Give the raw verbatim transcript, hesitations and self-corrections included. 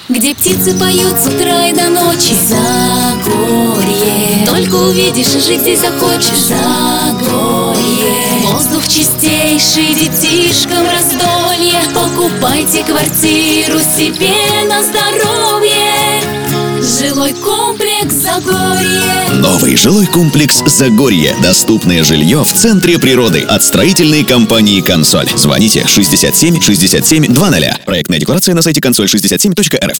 Где птицы поют с утра и до ночи. Загорье. Только увидишь и жить здесь захочешь. Загорье. Воздух чистейший, детишкам раздолье. Покупайте квартиру себе на здоровье. Жилой комплекс Загорье. Новый жилой комплекс Загорье. Доступное жилье в центре природы. От строительной компании «Консоль». Звоните шестьдесят семь шестьдесят семь двадцать. Проектная декларация на сайте консоль шестьдесят семь точка эр эф.